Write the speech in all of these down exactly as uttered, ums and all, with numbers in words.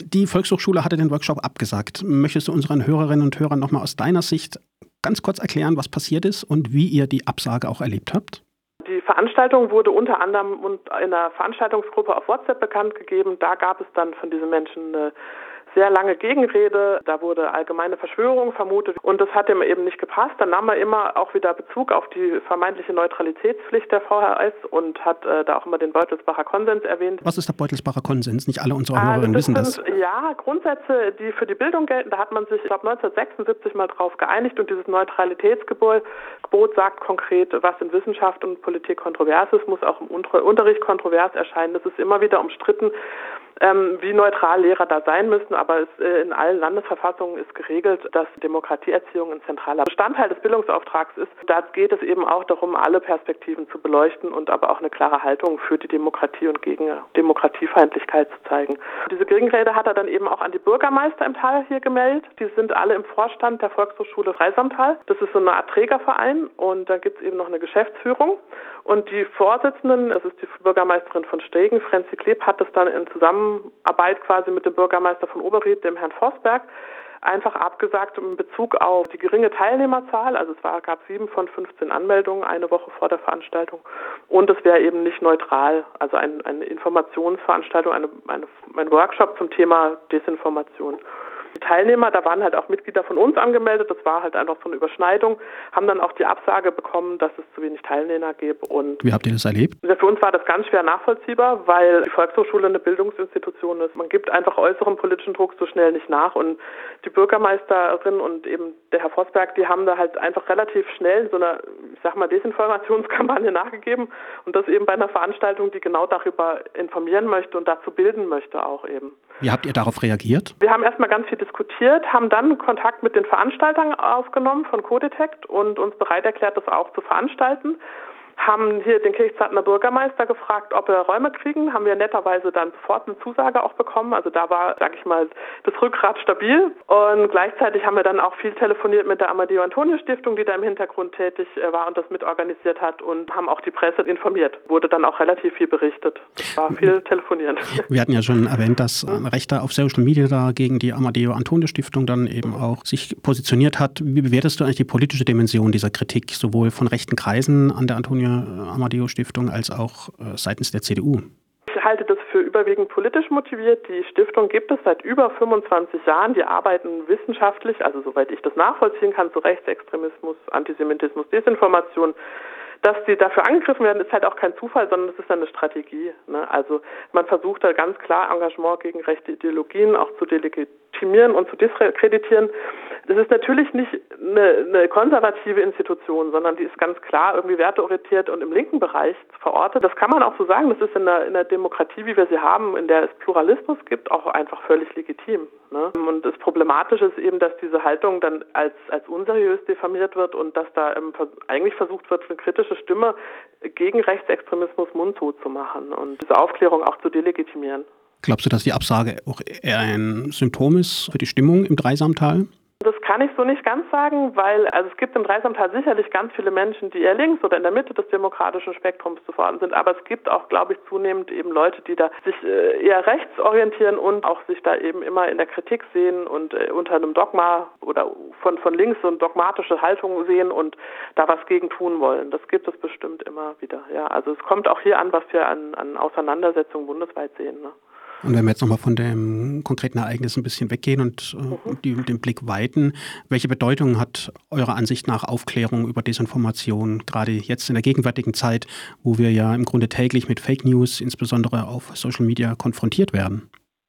Die Volkshochschule hatte den Workshop abgesagt. Möchtest du unseren Hörerinnen und Hörern nochmal aus deiner Sicht ganz kurz erklären, was passiert ist und wie ihr die Absage auch erlebt habt? Die Veranstaltung wurde unter anderem in einer Veranstaltungsgruppe auf WhatsApp bekannt gegeben. Da gab es dann von diesen Menschen eine sehr lange Gegenrede, da wurde allgemeine Verschwörung vermutet und das hat ihm eben nicht gepasst. Dann nahm er immer auch wieder Bezug auf die vermeintliche Neutralitätspflicht der V H S und hat äh, da auch immer den Beutelsbacher Konsens erwähnt. Was ist der Beutelsbacher Konsens? Nicht alle unsere also Hörerinnen das wissen sind, das. Ja, Grundsätze, die für die Bildung gelten. Da hat man sich, ich glaube, neunzehnhundertsechsundsiebzig mal drauf geeinigt und dieses Neutralitätsgebot Gebot sagt konkret, was in Wissenschaft und Politik kontrovers ist, muss auch im Unterricht kontrovers erscheinen. Das ist immer wieder umstritten, Ähm, wie neutral Lehrer da sein müssen, aber es, äh, in allen Landesverfassungen ist geregelt, dass Demokratieerziehung ein zentraler Bestandteil des Bildungsauftrags ist. Da geht es eben auch darum, alle Perspektiven zu beleuchten und aber auch eine klare Haltung für die Demokratie und gegen Demokratiefeindlichkeit zu zeigen. Diese Gegenrede hat er dann eben auch an die Bürgermeister im Tal hier gemeldet. Die sind alle im Vorstand der Volkshochschule Dreisamtal. Das ist so eine Art Trägerverein und da gibt es eben noch eine Geschäftsführung. Und die Vorsitzenden, das ist die Bürgermeisterin von Stegen, Franzi Kleb, hat das dann in Zusammenarbeit quasi mit dem Bürgermeister von Oberried, dem Herrn Forsberg, einfach abgesagt in Bezug auf die geringe Teilnehmerzahl. Also es war, gab sieben von fünfzehn Anmeldungen eine Woche vor der Veranstaltung. Und es wäre eben nicht neutral, also ein, eine Informationsveranstaltung, eine, eine, ein Workshop zum Thema Desinformation. Die Teilnehmer, da waren halt auch Mitglieder von uns angemeldet, das war halt einfach so eine Überschneidung, haben dann auch die Absage bekommen, dass es zu wenig Teilnehmer gibt. Und wie habt ihr das erlebt? Für uns war das ganz schwer nachvollziehbar, weil die Volkshochschule eine Bildungsinstitution ist. Man gibt einfach äußeren politischen Druck so schnell nicht nach und die Bürgermeisterin und eben der Herr Vosberg, die haben da halt einfach relativ schnell so eine, ich sag mal, Desinformationskampagne nachgegeben und das eben bei einer Veranstaltung, die genau darüber informieren möchte und dazu bilden möchte auch eben. Wie habt ihr darauf reagiert? Wir haben erstmal ganz viel diskutiert, haben dann Kontakt mit den Veranstaltern aufgenommen von Codetect und uns bereit erklärt, das auch zu veranstalten. Haben hier den Kirchzartner Bürgermeister gefragt, ob wir Räume kriegen. Haben wir netterweise dann sofort eine Zusage auch bekommen. Also da war, sag ich mal, das Rückgrat stabil. Und gleichzeitig haben wir dann auch viel telefoniert mit der Amadeo-Antonio-Stiftung, die da im Hintergrund tätig war und das mitorganisiert hat und haben auch die Presse informiert. Wurde dann auch relativ viel berichtet. Das war viel telefonieren. Wir hatten ja schon erwähnt, dass ein Rechter auf Social Media da gegen die Amadeo-Antonio-Stiftung dann eben auch sich positioniert hat. Wie bewertest du eigentlich die politische Dimension dieser Kritik, sowohl von rechten Kreisen an der Antonio Amadeo-Stiftung als auch äh, seitens der C D U? Ich halte das für überwiegend politisch motiviert. Die Stiftung gibt es seit über fünfundzwanzig Jahren. Die arbeiten wissenschaftlich, also soweit ich das nachvollziehen kann, zu Rechtsextremismus, Antisemitismus, Desinformation. Dass die dafür angegriffen werden, ist halt auch kein Zufall, sondern es ist eine Strategie. Ne? Also man versucht da ganz klar Engagement gegen rechte Ideologien auch zu delegitimieren und zu diskreditieren. Das ist natürlich nicht eine, eine konservative Institution, sondern die ist ganz klar irgendwie werteorientiert und im linken Bereich verortet. Das kann man auch so sagen. Das ist in der, in der Demokratie, wie wir sie haben, in der es Pluralismus gibt, auch einfach völlig legitim. Ne? Und das Problematische ist eben, dass diese Haltung dann als, als unseriös diffamiert wird und dass da ähm, eigentlich versucht wird, eine kritische Stimme gegen Rechtsextremismus mundtot zu machen und diese Aufklärung auch zu delegitimieren. Glaubst du, dass die Absage auch eher ein Symptom ist für die Stimmung im Dreisamtal? Das kann ich so nicht ganz sagen, weil also es gibt im Dreisamtal sicherlich ganz viele Menschen, die eher links oder in der Mitte des demokratischen Spektrums zu verorten sind, aber es gibt auch, glaube ich, zunehmend eben Leute, die da sich äh, eher rechts orientieren und auch sich da eben immer in der Kritik sehen und äh, unter einem Dogma oder von, von links so eine dogmatische Haltung sehen und da was gegen tun wollen. Das gibt es bestimmt immer wieder. Ja, also es kommt auch hier an, was wir an, an Auseinandersetzungen bundesweit sehen, ne? Und wenn wir jetzt nochmal von dem konkreten Ereignis ein bisschen weggehen und äh, mhm. die, den Blick weiten, welche Bedeutung hat eurer Ansicht nach Aufklärung über Desinformation, gerade jetzt in der gegenwärtigen Zeit, wo wir ja im Grunde täglich mit Fake News, insbesondere auf Social Media, konfrontiert werden?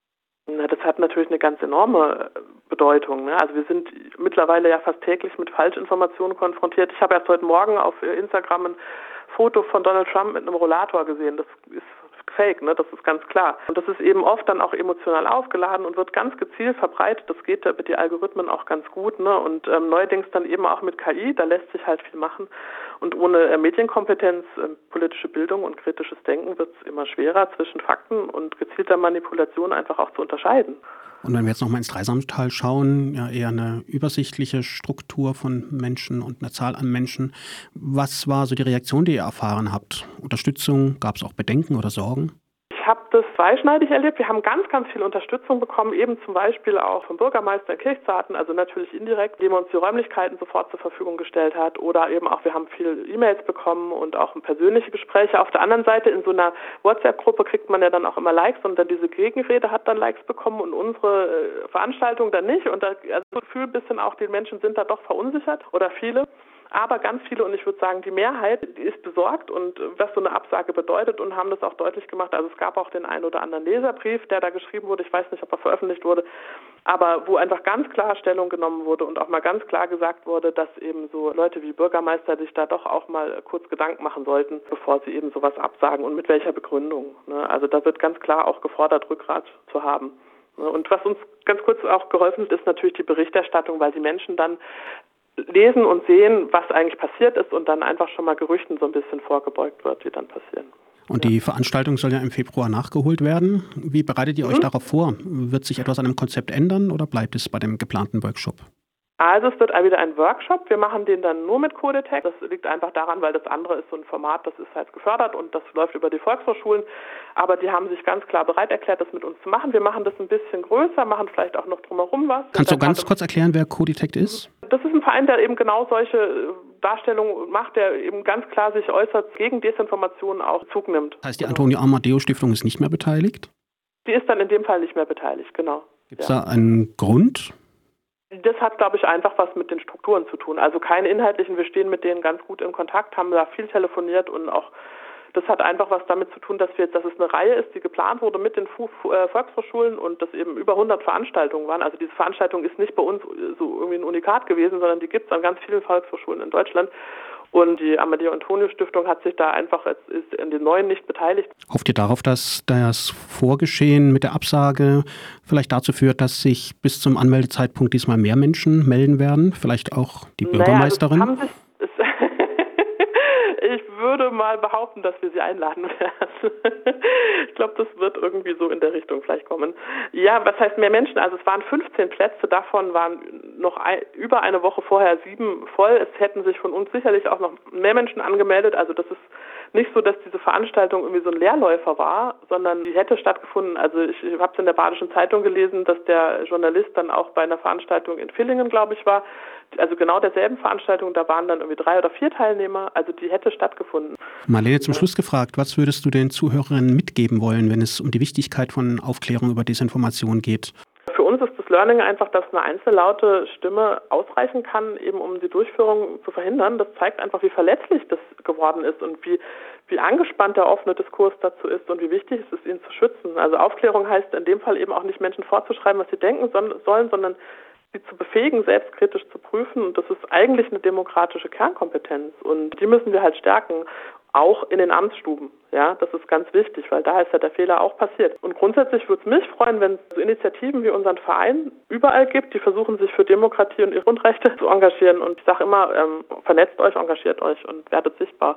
Na, das hat natürlich eine ganz enorme Bedeutung. Ne? Also wir sind mittlerweile ja fast täglich mit Falschinformationen konfrontiert. Ich habe erst heute Morgen auf Instagram ein Foto von Donald Trump mit einem Rollator gesehen. Das ist Fake, ne? Das ist ganz klar. Und das ist eben oft dann auch emotional aufgeladen und wird ganz gezielt verbreitet. Das geht mit den Algorithmen auch ganz gut, ne? Und ähm, neuerdings dann eben auch mit K I, da lässt sich halt viel machen. Und ohne äh, Medienkompetenz, äh, politische Bildung und kritisches Denken wird es immer schwerer, zwischen Fakten und gezielter Manipulation einfach auch zu unterscheiden. Und wenn wir jetzt nochmal ins Dreisamtal schauen, ja eher eine übersichtliche Struktur von Menschen und eine Zahl an Menschen. Was war so die Reaktion, die ihr erfahren habt? Unterstützung? Gab es auch Bedenken oder Sorgen? Ich Ich habe das zweischneidig erlebt. Wir haben ganz, ganz viel Unterstützung bekommen, eben zum Beispiel auch vom Bürgermeister in Kirchzarten, also natürlich indirekt, dem uns die Räumlichkeiten sofort zur Verfügung gestellt hat. Oder eben auch, wir haben viel E-Mails bekommen und auch persönliche Gespräche. Auf der anderen Seite, in so einer WhatsApp-Gruppe kriegt man ja dann auch immer Likes und dann diese Gegenrede hat dann Likes bekommen und unsere Veranstaltung dann nicht. Und da, also das Gefühl ein bisschen auch, die Menschen sind da doch verunsichert oder viele. Aber ganz viele, und ich würde sagen, die Mehrheit, die ist besorgt und was so eine Absage bedeutet und haben das auch deutlich gemacht. Also es gab auch den einen oder anderen Leserbrief, der da geschrieben wurde. Ich weiß nicht, ob er veröffentlicht wurde, aber wo einfach ganz klar Stellung genommen wurde und auch mal ganz klar gesagt wurde, dass eben so Leute wie Bürgermeister sich da doch auch mal kurz Gedanken machen sollten, bevor sie eben sowas absagen und mit welcher Begründung. Also da wird ganz klar auch gefordert, Rückgrat zu haben. Und was uns ganz kurz auch geholfen hat, ist natürlich die Berichterstattung, weil die Menschen dann lesen und sehen, was eigentlich passiert ist und dann einfach schon mal Gerüchten so ein bisschen vorgebeugt wird, die dann passieren. Und die Veranstaltung soll ja im Februar nachgeholt werden. Wie bereitet ihr euch mhm. darauf vor? Wird sich etwas an dem Konzept ändern oder bleibt es bei dem geplanten Workshop? Also es wird wieder ein Workshop. Wir machen den dann nur mit Codetec. Das liegt einfach daran, weil das andere ist so ein Format, das ist halt gefördert und das läuft über die Volkshochschulen. Aber die haben sich ganz klar bereit erklärt, das mit uns zu machen. Wir machen das ein bisschen größer, machen vielleicht auch noch drumherum was. Kannst du ganz kurz erklären, wer Codetec ist? Das ist ein Verein, der eben genau solche Darstellungen macht, der eben ganz klar sich äußert, gegen Desinformation auch Zug nimmt. Das heißt, die Antonio Amadeo Stiftung ist nicht mehr beteiligt? Die ist dann in dem Fall nicht mehr beteiligt, genau. Gibt es ja. da einen Grund? Das hat, glaube ich, einfach was mit den Strukturen zu tun. Also keine inhaltlichen, wir stehen mit denen ganz gut in Kontakt, haben da viel telefoniert und auch das hat einfach was damit zu tun, dass wir jetzt, dass es eine Reihe ist, die geplant wurde mit den Volkshochschulen und dass eben über hundert Veranstaltungen waren. Also diese Veranstaltung ist nicht bei uns so irgendwie ein Unikat gewesen, sondern die gibt es an ganz vielen Volkshochschulen in Deutschland. Und die Amadeo Antonio Stiftung hat sich da einfach jetzt ist in den neuen nicht beteiligt. Hofft ihr darauf, dass das Vorgeschehen mit der Absage vielleicht dazu führt, dass sich bis zum Anmeldezeitpunkt diesmal mehr Menschen melden werden? Vielleicht auch die Bürgermeisterin? Naja, also ich würde mal behaupten, dass wir sie einladen werden. Ich glaube, das wird irgendwie so in der Richtung vielleicht kommen. Ja, was heißt mehr Menschen? Also es waren fünfzehn Plätze, davon waren noch ein, über eine Woche vorher sieben voll. Es hätten sich von uns sicherlich auch noch mehr Menschen angemeldet. Also das ist nicht so, dass diese Veranstaltung irgendwie so ein Leerläufer war, sondern die hätte stattgefunden. Also ich habe es in der Badischen Zeitung gelesen, dass der Journalist dann auch bei einer Veranstaltung in Villingen, glaube ich, war. Also genau derselben Veranstaltung, da waren dann irgendwie drei oder vier Teilnehmer. Also die hätte stattgefunden. Marlene, zum Schluss gefragt, was würdest du den Zuhörerinnen mitgeben wollen, wenn es um die Wichtigkeit von Aufklärung über Desinformation geht? Für uns ist das Learning einfach, dass eine einzelne laute Stimme ausreichen kann, eben um die Durchführung zu verhindern. Das zeigt einfach, wie verletzlich das geworden ist und wie, wie angespannt der offene Diskurs dazu ist und wie wichtig es ist, ihn zu schützen. Also Aufklärung heißt in dem Fall eben auch nicht Menschen vorzuschreiben, was sie denken sollen, sondern sie zu befähigen, selbstkritisch zu prüfen. Und das ist eigentlich eine demokratische Kernkompetenz. Und die müssen wir halt stärken, auch in den Amtsstuben. Ja, das ist ganz wichtig, weil da ist ja der Fehler auch passiert. Und grundsätzlich würde es mich freuen, wenn es so Initiativen wie unseren Verein überall gibt, die versuchen, sich für Demokratie und ihre Grundrechte zu engagieren. Und ich sage immer, ähm, vernetzt euch, engagiert euch und werdet sichtbar.